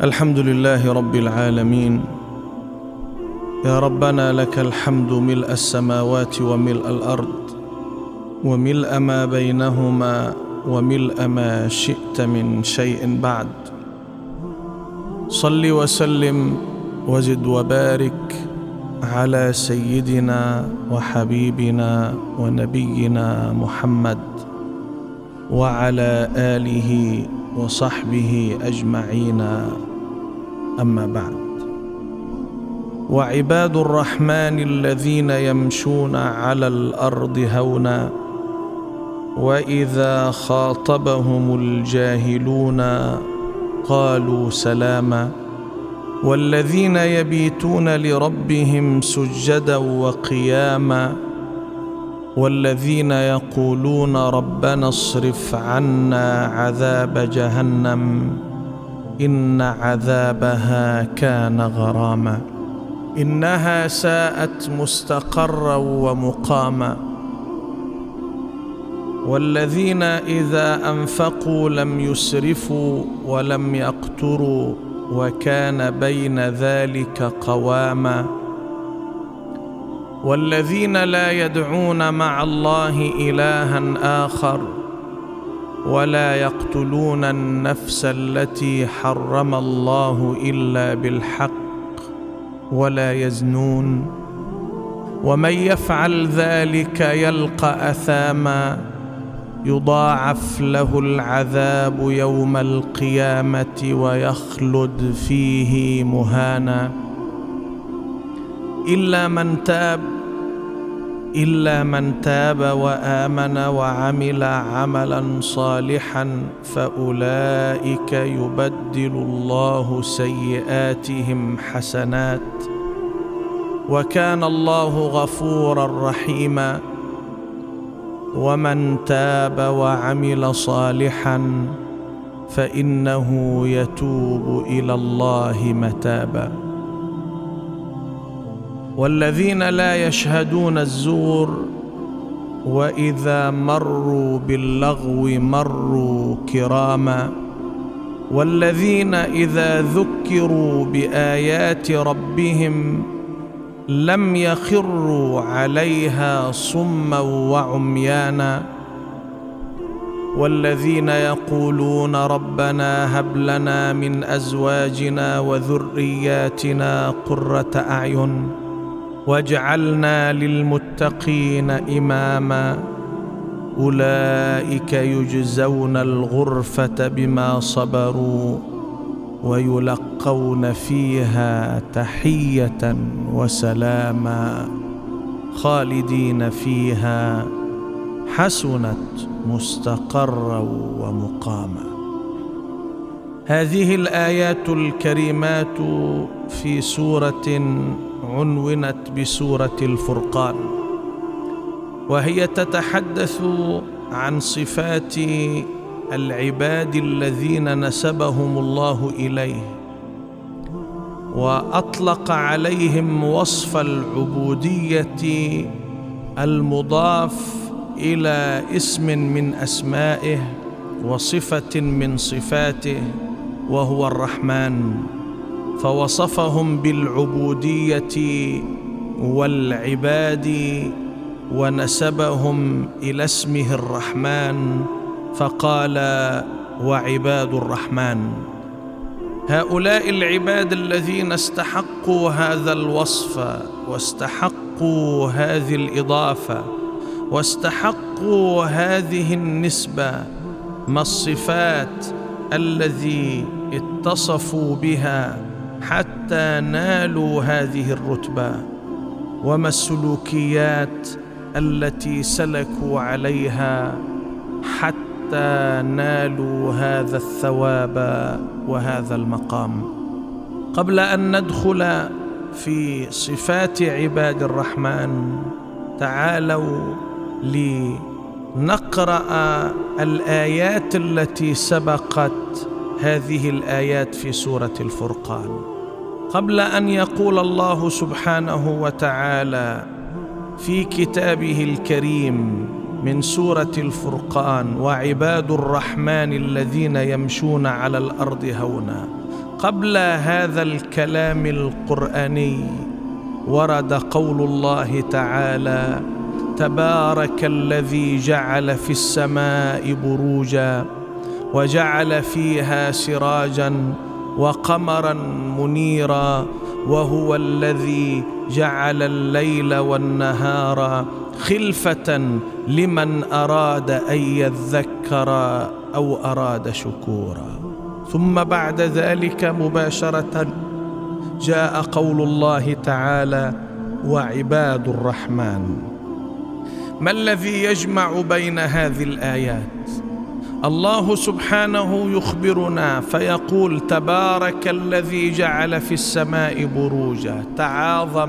الحمد لله رب العالمين. يا ربنا لك الحمد ملء السماوات وملء الأرض وملء ما بينهما وملء ما شئت من شيء بعد. صل وسلم وزد وبارك على سيدنا وحبيبنا ونبينا محمد وعلى آله وصحبه أجمعين، أما بعد. وعباد الرحمن الذين يمشون على الأرض هونا وإذا خاطبهم الجاهلون قالوا سلاما، والذين يبيتون لربهم سجدا وقياما، والذين يقولون ربنا اصرف عنا عذاب جهنم إن عذابها كان غراما، إنها ساءت مستقرا ومقاما. والذين إذا أنفقوا لم يسرفوا ولم يقتروا وكان بين ذلك قواما، والذين لا يدعون مع الله إلها آخر ولا يقتلون النفس التي حرم الله إلا بالحق ولا يزنون، ومن يفعل ذلك يلقى أثاما يضاعف له العذاب يوم القيامة ويخلد فيه مهانا، إلا من تاب وآمن وعمل عملا صالحا فأولئك يبدل الله سيئاتهم حسنات وكان الله غفورا رحيما. ومن تاب وعمل صالحا فإنه يتوب إلى الله متابا. والذين لا يشهدون الزور وإذا مروا باللغو مروا كراما، والذين إذا ذكروا بآيات ربهم لم يخروا عليها صما وعميانا، والذين يقولون ربنا هب لنا من أزواجنا وذرياتنا قرة أعين واجعلنا للمتقين إماما، أولئك يجزون الغرفة بما صبروا ويلقون فيها تحية وسلاما خالدين فيها حسنت مستقرا ومقاما. هذه الآيات الكريمات في سورة عنونت بسورة الفرقان، وهي تتحدث عن صفات العباد الذين نسبهم الله إليه، وأطلق عليهم وصف العبودية المضاف إلى اسم من أسمائه وصفة من صفاته وهو الرحمن، فوصفهم بالعبودية والعباد ونسبهم إلى اسمه الرحمن فقال وعباد الرحمن. هؤلاء العباد الذين استحقوا هذا الوصف واستحقوا هذه الإضافة واستحقوا هذه النسبة، ما الصفات التي اتصفوا بها حتى نالوا هذه الرتبة، وما السلوكيات التي سلكوا عليها حتى نالوا هذا الثواب وهذا المقام. قبل أن ندخل في صفات عباد الرحمن تعالوا لنقرأ الآيات التي سبقت هذه الآيات في سورة الفرقان. قبل أن يقول الله سبحانه وتعالى في كتابه الكريم من سورة الفرقان وعباد الرحمن الذين يمشون على الأرض هونا قبل هذا الكلام القرآني ورد قول الله تعالى: تبارك الذي جعل في السماء بروجا وجعل فيها سراجا وقمرا منيرا وهو الذي جعل الليل والنهار خلفة لمن أراد أن يذكر أو أراد شكورا. ثم بعد ذلك مباشرة جاء قول الله تعالى: وعباد الرحمن. ما الذي يجمع بين هذه الآيات؟ الله سبحانه يخبرنا فيقول: تبارك الذي جعل في السماء بروجا. تعاظم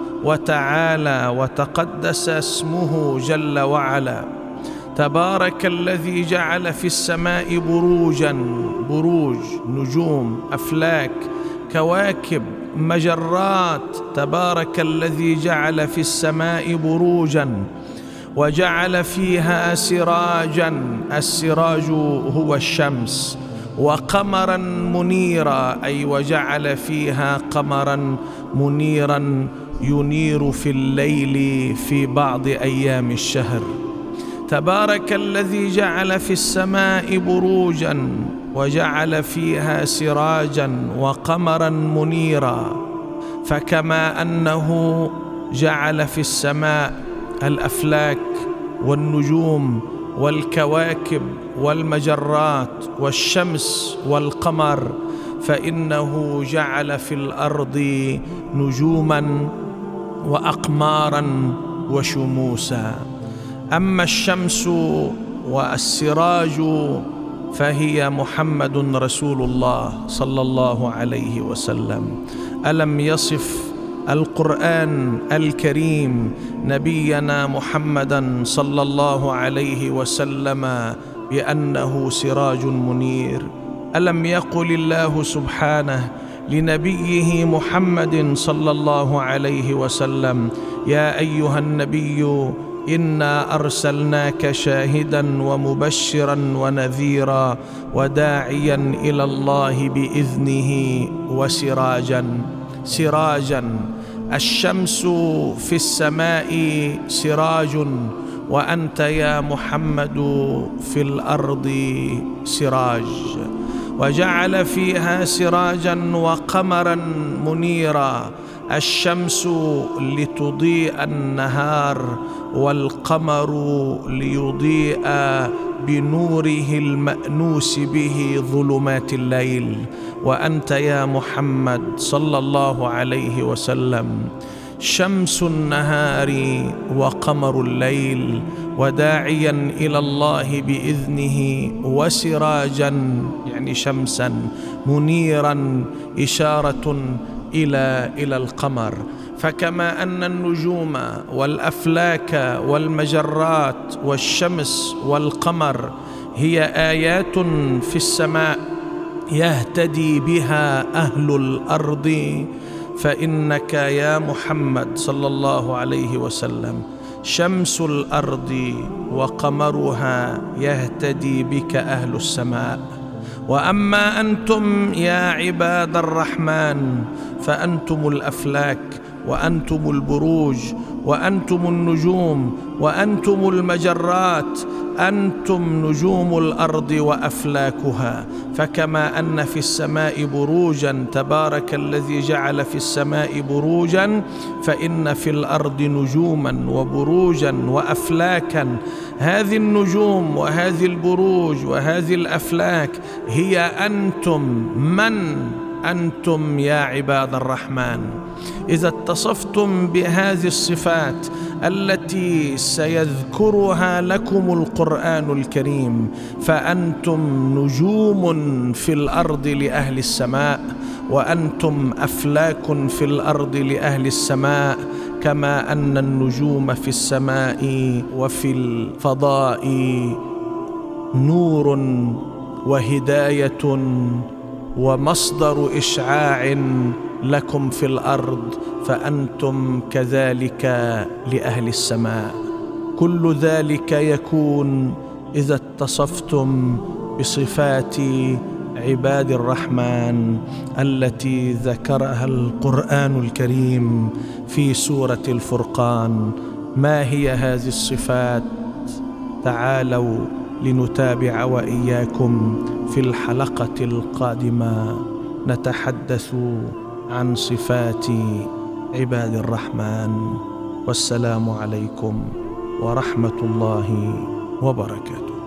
وتعالى وتقدس اسمه جل وعلا. تبارك الذي جعل في السماء بروجا، بروج نجوم، أفلاك، كواكب، مجرات. تبارك الذي جعل في السماء بروجا وجعل فيها سراجا، السراج هو الشمس، وقمرا منيرا، أي وجعل فيها قمرا منيرا ينير في الليل في بعض أيام الشهر. تبارك الذي جعل في السماء بروجا وجعل فيها سراجا وقمرا منيرا. فكما أنه جعل في السماء الأفلاك والنجوم والكواكب والمجرات والشمس والقمر، فإنه جعل في الأرض نجوما وأقمارا وشموسا. أما الشمس والسراج فهي محمد رسول الله صلى الله عليه وسلم. ألم يصف القرآن الكريم نبينا محمدا صلى الله عليه وسلم بأنه سراج منير؟ ألم يقل الله سبحانه لنبيه محمد صلى الله عليه وسلم: يا أيها النبي إنا أرسلناك شاهدا ومبشرا ونذيرا وداعيا إلى الله بإذنه وسراجا. سراجا، الشمس في السماء سراج، وأنت يا محمد في الأرض سراج. وجعل فيها سراجا وقمرا منيرا، الشمس لتضيء النهار والقمر ليضيء بنوره المأنوس به ظلمات الليل. وأنت يا محمد صلى الله عليه وسلم شمس النهار وقمر الليل، وداعيا إلى الله بإذنه، وسراجا يعني شمسا، منيرا إشارة إلى القمر. فكما أن النجوم والأفلاك والمجرات والشمس والقمر هي آيات في السماء يهتدي بها أهل الأرض، فإنك يا محمد صلى الله عليه وسلم شمس الأرض وقمرها يهتدي بك أهل السماء. وأما أنتم يا عباد الرحمن فأنتم الأفلاك، وأنتم البروج، وأنتم النجوم، وأنتم المجرات، أنتم نجوم الأرض وأفلاكها. فكما أن في السماء بروجا، تبارك الذي جعل في السماء بروجا، فإن في الأرض نجوما وبروجا وأفلاكا. هذه النجوم وهذه البروج وهذه الأفلاك هي أنتم. من أنتم يا عباد الرحمن؟ إذا اتصفتم بهذه الصفات التي سيذكرها لكم القرآن الكريم، فأنتم نجوم في الأرض لأهل السماء، وأنتم أفلاك في الأرض لأهل السماء، كما أن النجوم في السماء وفي الفضاء نور وهداية ومصدر إشعاع لكم في الأرض، فأنتم كذلك لأهل السماء. كل ذلك يكون إذا اتصفتم بصفات عباد الرحمن التي ذكرها القرآن الكريم في سورة الفرقان. ما هي هذه الصفات؟ تعالوا لنتابع وإياكم في الحلقة القادمة، نتحدث عن صفات عباد الرحمن. والسلام عليكم ورحمة الله وبركاته.